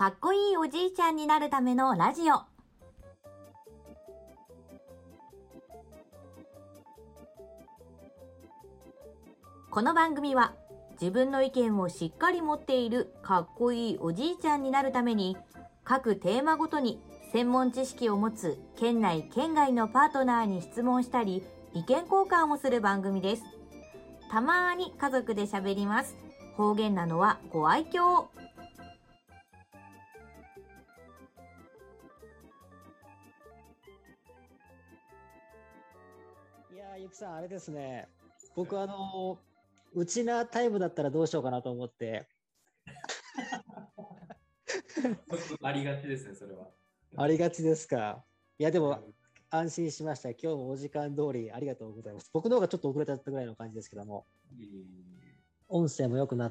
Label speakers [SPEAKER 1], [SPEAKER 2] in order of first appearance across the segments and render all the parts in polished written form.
[SPEAKER 1] かっこいいおじいちゃんになるためのラジオ。この番組は自分の意見をしっかり持っているかっこいいおじいちゃんになるために、各テーマごとに専門知識を持つ県内県外のパートナーに質問したり意見交換をする番組です。たまに家族で喋ります。方言なのはご愛嬌。
[SPEAKER 2] いやー、ゆきさん、あれですね。僕、ウチナータイムだったらどうしようかなと思って。
[SPEAKER 3] ありがちですね、それは。
[SPEAKER 2] ありがちですか。いや、でも、安心しました。今日もお時間通りありがとうございます。僕の方がちょっと遅れちゃったぐらいの感じですけども、音声も良くなって、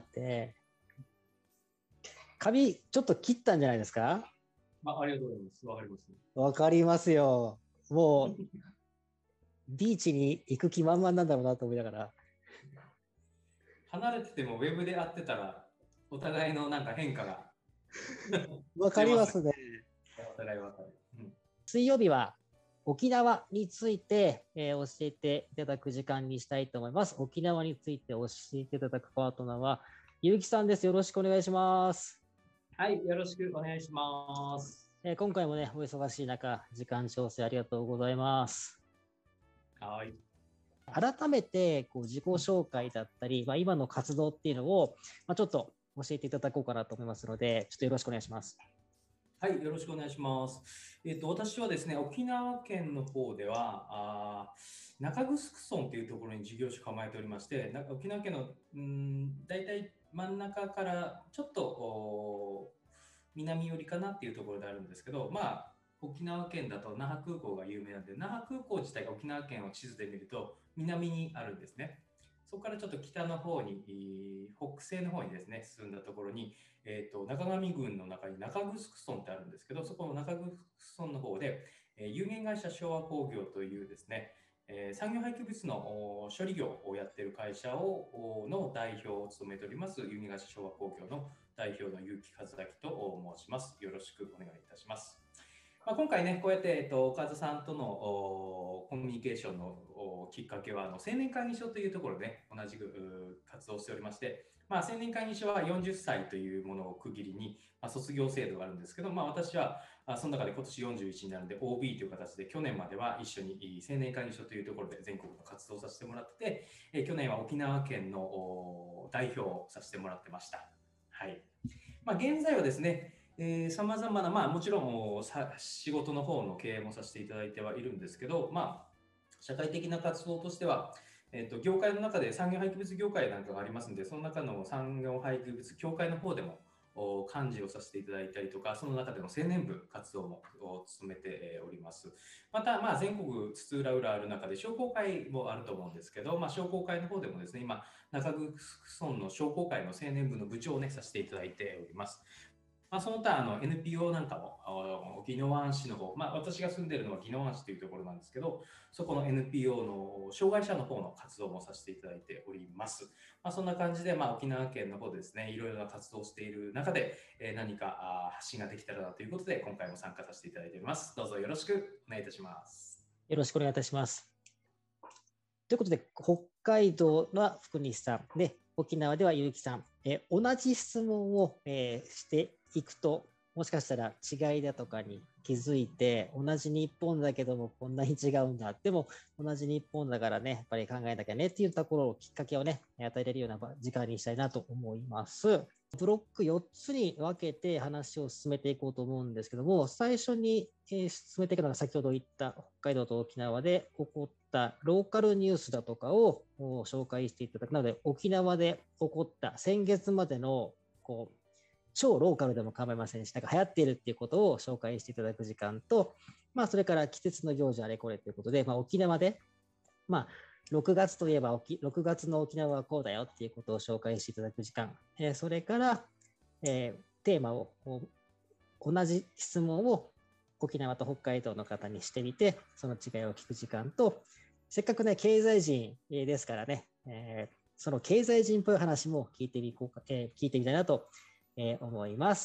[SPEAKER 2] 髪、ちょっと切ったんじゃないですか？
[SPEAKER 3] ありがとうございます。わかります。
[SPEAKER 2] わかりますよ。もう、ビーチに行く気満々なんだろうなと思いながら。
[SPEAKER 3] 離れててもウェブで会ってたら、お互いのなんか変化が。
[SPEAKER 2] わかりますね。
[SPEAKER 3] お互いわかる。
[SPEAKER 2] 水曜日は沖縄について、教えていただく時間にしたいと思います。沖縄について教えていただくパートナーは、ゆうきさんです。よろしくお願いします。
[SPEAKER 3] はい、よろしくお願いします。
[SPEAKER 2] 今回もね、お忙しい中、時間調整ありがとうございます。
[SPEAKER 3] はい。
[SPEAKER 2] 改めて自己紹介だったり、今の活動っていうのを、ちょっと教えていただこうかなと思いますので、ちょっとよろしくお願いします。
[SPEAKER 3] はい、よろしくお願いします。私はですね、沖縄県の方では、中城村というところに事業所構えておりまして、沖縄県の大体真ん中からちょっと南寄りかなっていうところであるんですけど、沖縄県だと那覇空港が有名なんで、那覇空港自体が沖縄県を地図で見ると南にあるんですね。そこからちょっと北の方に、北西の方にですね、進んだところに、中上郡の中に中城村ってあるんですけど、そこの中城村の方で、有限会社昭和工業というですね、産業廃棄物の処理業をやっている会社の代表を務めております、有限会社昭和工業の代表の結城和明と申します。よろしくお願いいたします。今回ね、こうやって、岡田さんとのコミュニケーションのきっかけは青年会議所というところで、ね、同じく活動しておりまして、青年会議所は40歳というものを区切りに、卒業制度があるんですけど、私はその中で今年41になるので OB という形で去年までは一緒に青年会議所というところで全国の活動をさせてもらってて、去年は沖縄県の代表をさせてもらってました。はい。現在はですね、さまざまな、もちろん仕事の方の経営もさせていただいてはいるんですけど、社会的な活動としては、業界の中で産業廃棄物業界なんかがありますので、その中の産業廃棄物協会の方でも幹事をさせていただいたりとか、その中での青年部活動も務めております。また、全国津々浦々ある中で商工会もあると思うんですけど、商工会の方でもですね、今中城村の商工会の青年部の部長をねさせていただいております。その他NPO なんかも宜野湾市の方、私が住んでいるのは宜野湾市というところなんですけど、そこの NPO の障害者の方の活動もさせていただいております。そんな感じで、沖縄県の方でですね、いろいろな活動をしている中で、何か発信ができたらなということで、今回も参加させていただいております。どうぞよろしくお願いいたします。
[SPEAKER 2] よろしくお願いいたします。ということで、北海道は福西さんで、沖縄では結城さん、同じ質問を、していくと、もしかしたら違いだとかに気づいて、同じ日本だけどもこんなに違うんだ。でも同じ日本だからね、やっぱり考えなきゃねっていうところをきっかけをね、与えれるような時間にしたいなと思います。ブロック4つに分けて話を進めていこうと思うんですけども、最初に進めていくのが先ほど言った北海道と沖縄で起こったローカルニュースだとかを紹介していただくので、沖縄で起こった先月までの超ローカルでも構いませんし、なんか流行っているっていうことを紹介していただく時間と、それから季節の行事あれこれということで、沖縄で、6月といえば6月の沖縄はこうだよっていうことを紹介していただく時間、それから、テーマを同じ質問を沖縄と北海道の方にしてみて、その違いを聞く時間と、せっかくね、経済人ですからね、その経済人っぽい話も聞いてみたいなと思います。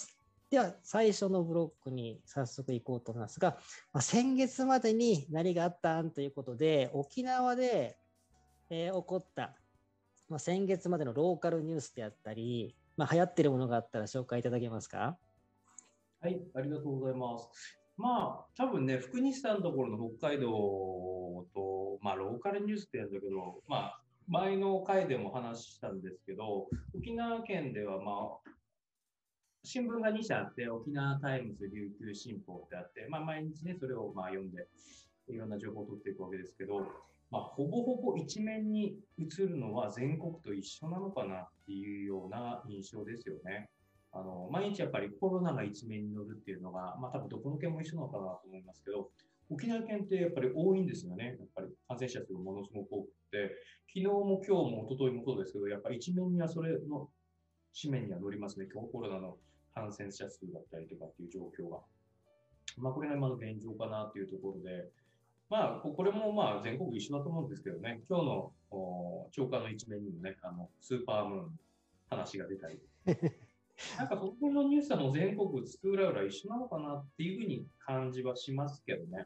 [SPEAKER 2] では、最初のブロックに早速行こうと思いますが、先月までに何があったんということで、沖縄で、起こった、先月までのローカルニュースであったり、流行っているものがあったら紹介いただけますか？
[SPEAKER 3] はい、ありがとうございます。多分ね、福西さんのところの北海道と、ローカルニュースってやるんだけど、前の回でも話したんですけど、沖縄県では、新聞が2社あって、沖縄タイムズ、琉球新報ってあって、毎日ね、それを読んで、いろんな情報を取っていくわけですけど、ほぼほぼ一面に映るのは全国と一緒なのかなっていうような印象ですよね。毎日やっぱりコロナが一面に乗るっていうのが、多分どこの県も一緒なのかなと思いますけど、沖縄県ってやっぱり多いんですよね。やっぱり感染者数がものすごく多くて、昨日も今日も一昨日もそうですけど、やっぱり一面にはそれの紙面には載りますね。今日コロナの感染者数だったりとかっていう状況が。これが今の現状かなっていうところで、これも全国一緒だと思うんですけどね、今日の朝刊の一面にもね、スーパームーンの話が出たり、その辺のニュースはもう全国津々浦々一緒なのかなっていうふうに感じはしますけどね。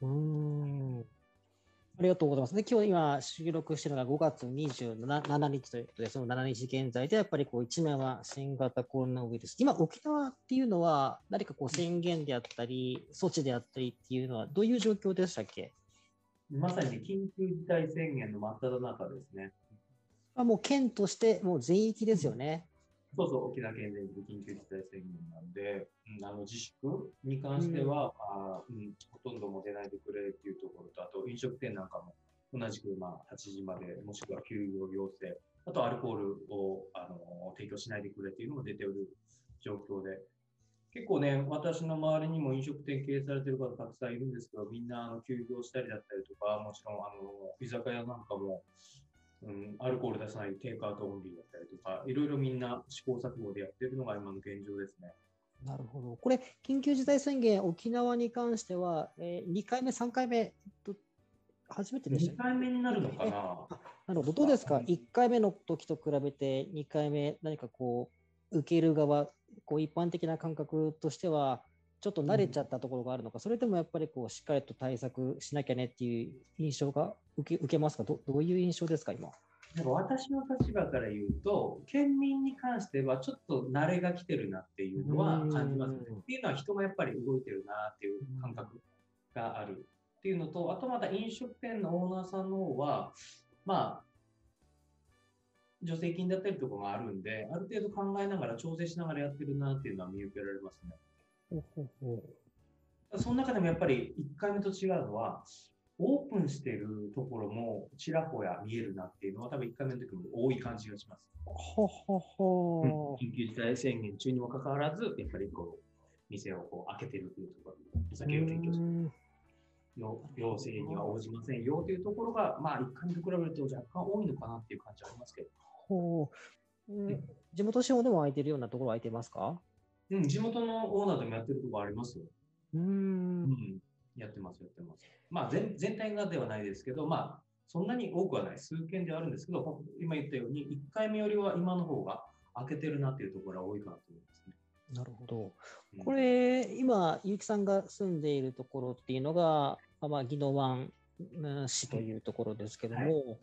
[SPEAKER 2] ありがとうございます。で、今日今収録しているのが5月27日ということで、その7日現在でやっぱり一面は新型コロナウイルス。今、沖縄っていうのは何か宣言であったり、措置であったりっていうのはどういう状況でしたっけ？
[SPEAKER 3] まさに緊急事態宣言の真っ只中ですね。
[SPEAKER 2] もう県としてもう全域ですよね。
[SPEAKER 3] そうそう、沖縄県全域緊急事態宣言なんで、自粛に関しては、ほとんども出ないでくれっていうところと、あと飲食店なんかも同じく8時まで、もしくは休業要請、あとアルコールを提供しないでくれっていうのも出ておる状況で、結構ね、私の周りにも飲食店経営されてる方たくさんいるんですけど、みんな休業したりだったりとか、もちろん居酒屋なんかも、アルコール出さないテイクアウトオンリーだったりとか、いろいろみんな試行錯誤でやってるのが今の現状ですね。
[SPEAKER 2] なるほど。これ、緊急事態宣言、沖縄に関しては、2回目、3回目、初めてでした
[SPEAKER 3] 2回目になるのかな。
[SPEAKER 2] なるほど。どうですか、1回目の時と比べて、2回目、何か受ける側、一般的な感覚としては、ちょっと慣れちゃったところがあるのか、それともやっぱりしっかりと対策しなきゃねっていう印象が受けますか？どういう印象ですか、今。
[SPEAKER 3] 私の立場から言うと、県民に関してはちょっと慣れが来てるなっていうのは感じますね。っていうのは人がやっぱり動いてるなっていう感覚があるっていうのと、あとまた飲食店のオーナーさんの方は、助成金だったりとかがあるんで、ある程度考えながら調整しながらやってるなっていうのは見受けられますね。その中でもやっぱり1回目と違うのは、オープンしてるところもちらほや見えるなっていうのは多分1回目の時も多い感じがします。緊急事態宣言中にもかかわらず、やっぱり店を開けてるというところ、お酒を提供する。要請には応じませんよというところが、1回目と比べると若干多いのかなっていう感じはありますけど。
[SPEAKER 2] 地元仕様でも空いてるようなところ空いてますか？
[SPEAKER 3] 地元のオーナーでもやってるところありますよ。やってます。全体がではないですけど、そんなに多くはない。数件ではあるんですけど、今言ったように、1回目よりは今の方が開けてるなっていうところが多いかなと思いますね。
[SPEAKER 2] なるほど。これ、今、結城さんが住んでいるところっていうのが、宜野湾市というところですけども、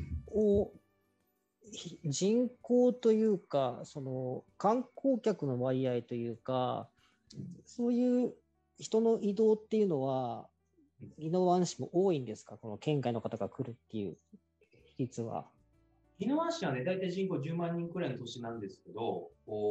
[SPEAKER 2] 人口というか、観光客の割合というか、そういう人の移動っていうのは、宜野湾市も多いんですか？この県外の方が来るっていう比率は。
[SPEAKER 3] 宜野湾市はね、大体人口10万人くらいの都市なんですけど、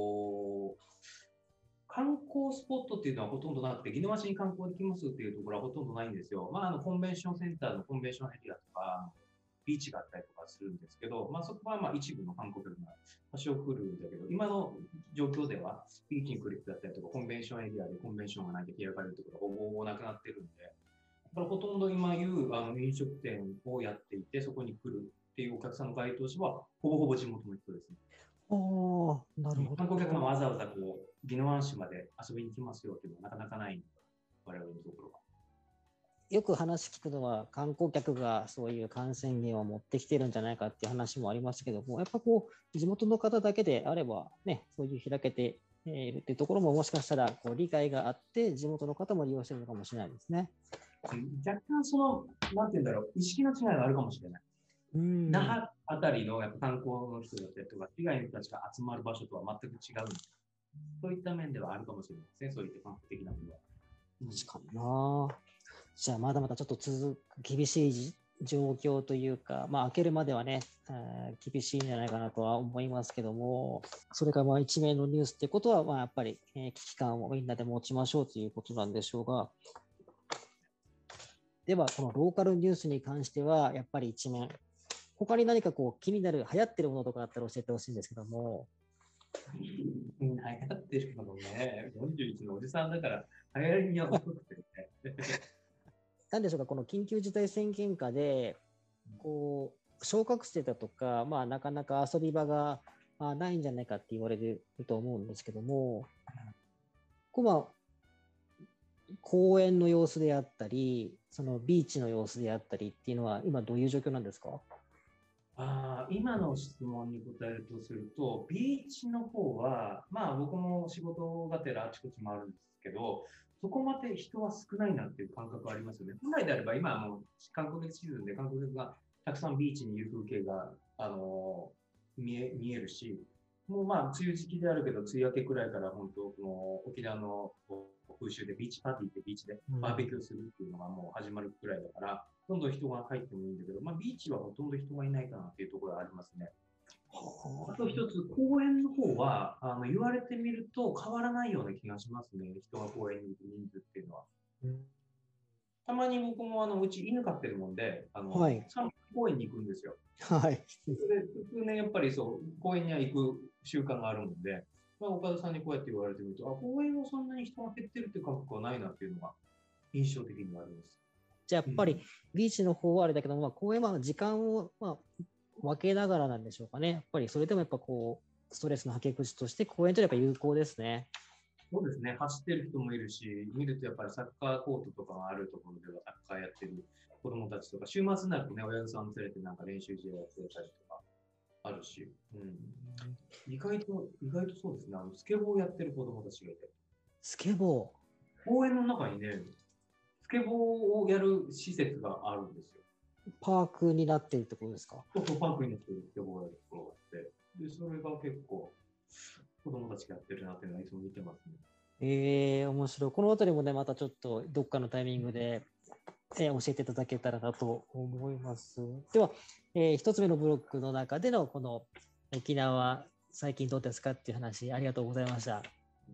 [SPEAKER 3] 観光スポットっていうのはほとんどなくて、宜野湾市に観光できますっていうところはほとんどないんですよ。コンベンションセンターのコンベンションエリアとか、ビーチがあったりとかするんですけど、そこは一部の観光客が多少来るんだけど、今の状況では、ビーチに来る人だったりとか、コンベンションエリアでコンベンションがないと開かれるところがほぼなくなってるんで、ほとんど今言う飲食店をやっていて、そこに来るっていうお客さんの該当者は、ほぼほぼ地元の人ですね。
[SPEAKER 2] なるほど。
[SPEAKER 3] 観光客がわざわざ宜野湾市まで遊びに来ますよっていうのはなかなかない、我々のところは。
[SPEAKER 2] よく話聞くのは、観光客がそういう感染源を持ってきてるんじゃないかっていう話もありますけども、やっぱ地元の方だけであればね、そういう開けているっていうところももしかしたらこう理解があって地元の方も利用してるのかもしれないですね。
[SPEAKER 3] 若干なんて言うんだろう、意識の違いがあるかもしれない。那覇あたりのやっぱ観光の人だったりとか、被害の人たちが集まる場所とは全く違うんです。そういった面ではあるかもしれないですね、そういった感覚的なものは。
[SPEAKER 2] 確かにな。じゃあまだまだちょっと厳しい状況というか、開けるまではね、厳しいんじゃないかなとは思いますけども、それから一面のニュースってことは、やっぱり、危機感をみんなで持ちましょうということなんでしょうが、では、このローカルニュースに関しては、やっぱり一面、他に何かこう気になる、流行ってるものとかあったら教えてほしいんですけども。
[SPEAKER 3] 流行ってるのね、41のおじさんだから、流行りには遅くてね。
[SPEAKER 2] なんでしょうか、この緊急事態宣言下で、こう、小学生だとか、なかなか遊び場がないんじゃないかって言われると思うんですけども、公園の様子であったり、そのビーチの様子であったりっていうのは、今どういう状況なんですか？
[SPEAKER 3] 今の質問に答えるとすると、ビーチの方は、僕も仕事がてらあちこち回るんですけど、そこまで人は少ないなっていう感覚はありますよね。本来であれば、今はもう観光客シーズンで観光客がたくさんビーチにいる風景が、見えるし、もう梅雨時期であるけど、梅雨明けくらいから本当、この沖縄の風習でビーチパーティーってビーチでバーベキューするっていうのがもう始まるくらいだから、どんどん人が入ってもいいんだけど、ビーチはほとんど人がいないかなっていうところがありますね。あと一つ、公園の方は、言われてみると変わらないような気がしますね。人が公園に行く人数っていうのは。たまに僕もうち犬飼ってるもんで、散歩公園に行くんですよ。
[SPEAKER 2] はい。
[SPEAKER 3] 普通ね、やっぱり公園には行く習慣があるもんで、岡田さんにこうやって言われてみると、公園はそんなに人が減ってるっていう感覚はないなっていうのが印象的にはあります。
[SPEAKER 2] じゃあやっぱりビーチの方はあれだけど、公園は時間を分けながらなんでしょうかね。やっぱりそれでもやっぱこう、ストレスの吐け口として公園とやっぱ有効ですね。
[SPEAKER 3] そうですね。走ってる人もいるし、見るとやっぱりサッカーコートとかがあるところではサッカーやってる子供たちとか、週末になるとね、親御さん連れてなんか練習試合やってたりとかあるし、意外とそうですね。スケボーやってる子供たちがいて。
[SPEAKER 2] スケボ
[SPEAKER 3] ー公園の中にね、スケボーをやる施設があるんですよ。
[SPEAKER 2] パークになっているところですか？
[SPEAKER 3] そう、パークになっているスケボーをやるところがあって、で、それが結構、子供たちがやってるなっていうのはいつも見てますね。
[SPEAKER 2] 面白い。このあたりもね、またちょっとどっかのタイミングで、教えていただけたらなと思います。では、一つ目のブロックの中でのこの沖縄、最近どうですかっていう話、ありがとうございました。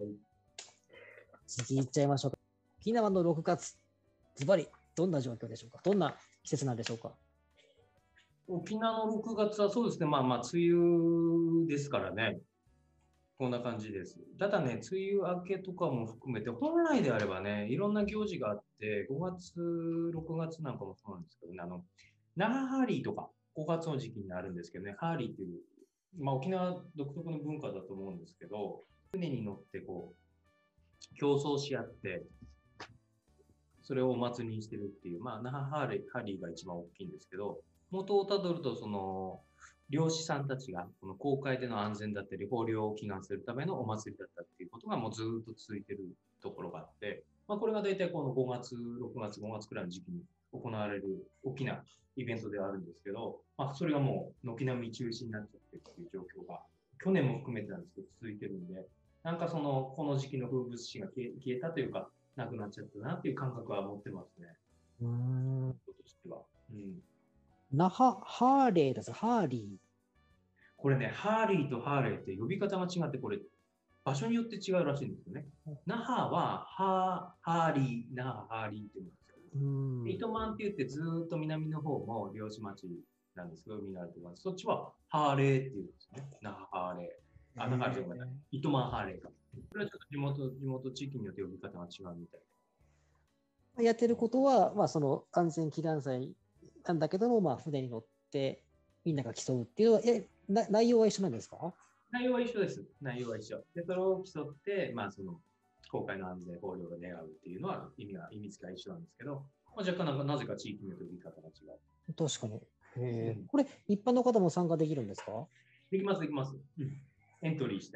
[SPEAKER 2] 次いっちゃいましょうか。沖縄の6月、ズバリどんな状況でしょうか？どんな季節なんでしょうか？
[SPEAKER 3] 沖縄の6月はそうですね、梅雨ですからね。こんな感じです。ただね、梅雨明けとかも含めて、本来であればね、いろんな行事があって、5月、6月なんかもそうなんですけどね、那覇ハーリーとか、5月の時期にあるんですけどね、ハーリーっていう、沖縄独特の文化だと思うんですけど、船に乗って競争し合って、それをお祭りにしてるっていう、那覇ハーリーが一番大きいんですけど、元をたどると、漁師さんたちがこの航海での安全だったり、豊漁を祈願するためのお祭りだったっていうことがもうずっと続いてるところがあって、これが大体この5月、6月、5月くらいの時期に行われる大きなイベントではあるんですけど、それがもう軒並み中止になっちゃってっていう状況が、去年も含めてなんですけど、続いてるんで、なんかこの時期の風物詩が消えたというか、なくなっちゃったなっていう感覚は持ってますね。としては。
[SPEAKER 2] 那覇ハーレーです。ハーリー。
[SPEAKER 3] これね、ハーリーとハーレーって呼び方が違って、これ、場所によって違うらしいんですよね。那覇はハーリー、那覇ハーリーって言うんですよ。糸満って言ってずっと南の方も漁師町なんですけど、海があるところ、そっちはハーレーって言うんですよね。那覇ハーレー。那覇じゃない。糸満ハーレーか。これはちょっと地元地域によって呼び方が違うみたい
[SPEAKER 2] で。やってることは、その安全祈願祭なんだけども、船に乗ってみんなが競うっていうのは、内容は一緒なんですか？
[SPEAKER 3] 内容は一緒です。内容は一緒。で、それを競って、航海の安全、豊漁が願うっていうのは意味付けは一緒なんですけど、若干なぜか地域によって呼び方が違う。
[SPEAKER 2] 確かに。これ、一般の方も参加できるんですか？
[SPEAKER 3] できます。エントリーして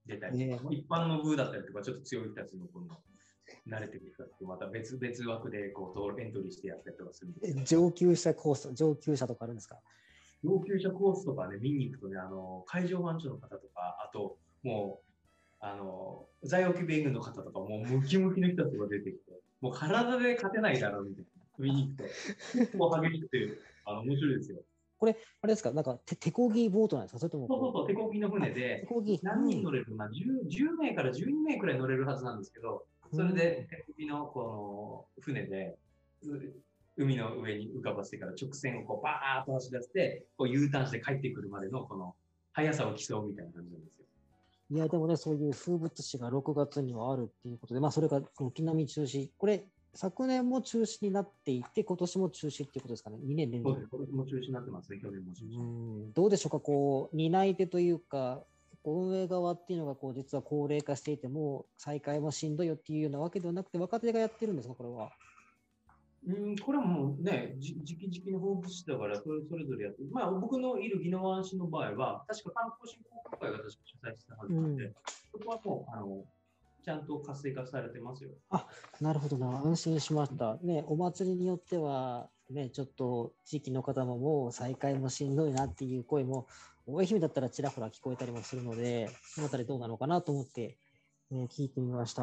[SPEAKER 3] 出たりとか、一般の部だったりとか、ちょっと強い人たちのこの慣れてくる人たちまた別枠でこうエントリーしてやったりとかするんです。
[SPEAKER 2] 上級者コース、上級者とかあるんですか？
[SPEAKER 3] 上級者コースとかね、見に行くとね、海上保安庁の方とか、あと、もう、在沖米軍の方とか、もうムキムキの人たちが出てきて、もう体で勝てないだろうみたいな、見に行くと、結構激しくて、面白いですよ。
[SPEAKER 2] これ、あれですか、なんか手漕ぎボートなんですか？それとも
[SPEAKER 3] そう、手漕ぎの船で、何人乗れるかな、10名から12名くらい乗れるはずなんですけど、それで手漕ぎのこの船で、海の上に浮かばせてから直線をこうバーッと走り出して、こう U ターンして帰ってくるまでのこの速さを競うみたいな感じなんですよ。
[SPEAKER 2] いや、でもね、そういう風物詩が6月にはあるっていうことで、まあ、それが軒並み中止。これ、昨年も中止になっていて、今年も中止っていうことですかね。2年連続。
[SPEAKER 3] そうです。今年も中止になってますね。去年も中止。
[SPEAKER 2] どうでしょうか、こう、担い手というか、運営側っていうのがこう実は高齢化していても再開もしんどいよっていうようなわけではなくて、若手がやってるんですか、これは。
[SPEAKER 3] これはもうね、時期の風物詩だからそれぞれやってる。まあ僕のいる宜野湾市の場合は、確か観光振興協会が確か主催してたはずなんで、そこはもうちゃんと活性化されてますよ。
[SPEAKER 2] あ、なるほどな、安心しました。ね、お祭りによっては、ね、ちょっと地域の方ももう再開もしんどいなっていう声も、愛媛だったらちらほら聞こえたりもするので、そのあたりどうなのかなと思って、聞いてみました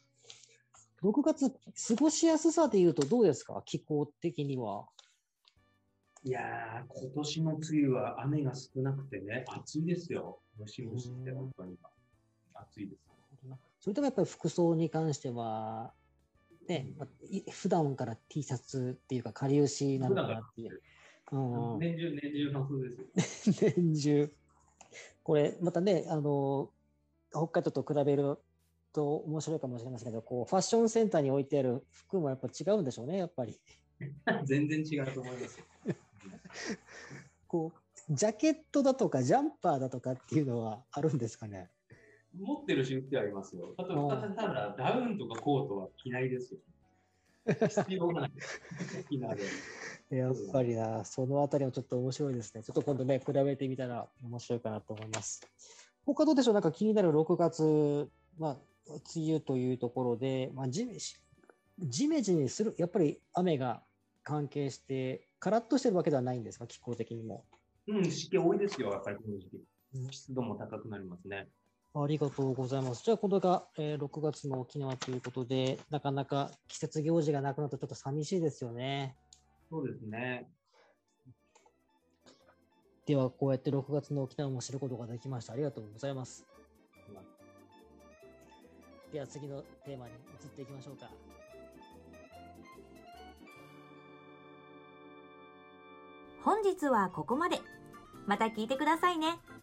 [SPEAKER 2] 。6月、過ごしやすさでいうとどうですか、気候的には。
[SPEAKER 3] いやー、今年の梅雨は雨が少なくてね、暑いですよ。ムシムシって本当に暑いです。
[SPEAKER 2] それともやっぱり服装に関しては、ね、普段から T シャツっていうか、かりゆしなのかなっていう。
[SPEAKER 3] 年中半袖です
[SPEAKER 2] よ。年中。これ、またね、北海道と比べると面白いかもしれませんけど、こうファッションセンターに置いてある服もやっぱ違うんでしょうね、やっぱり。
[SPEAKER 3] 全然違うと思います。
[SPEAKER 2] こうジャケットだとかジャンパーだとかっていうのはあるんですかね。
[SPEAKER 3] 持ってるし売ってありますよ。あと、ただダウンとかコートは着ないですよ。必要がない。
[SPEAKER 2] やっぱりな、そのあたりもちょっと面白いですね。ちょっと今度ね、比べてみたら面白いかなと思います。他どうでしょう、なんか気になる6月、まあ、梅雨というところで、まあ、ジメジメする、やっぱり雨が関係して、カラッとしてるわけではないんですか、気候的にも。
[SPEAKER 3] 湿気多いですよ、やっぱりこの時期。湿度も高くなりますね。
[SPEAKER 2] ありがとうございます。じゃあ、これが、6月の沖縄ということで、なかなか季節行事がなくなるとちょっと寂しいですよね。
[SPEAKER 3] そうですね。
[SPEAKER 2] では、こうやって6月の沖縄も知ることができました。ありがとうございます。では、次のテーマに移っていきましょうか。
[SPEAKER 1] 本日はここまで。また聞いてくださいね。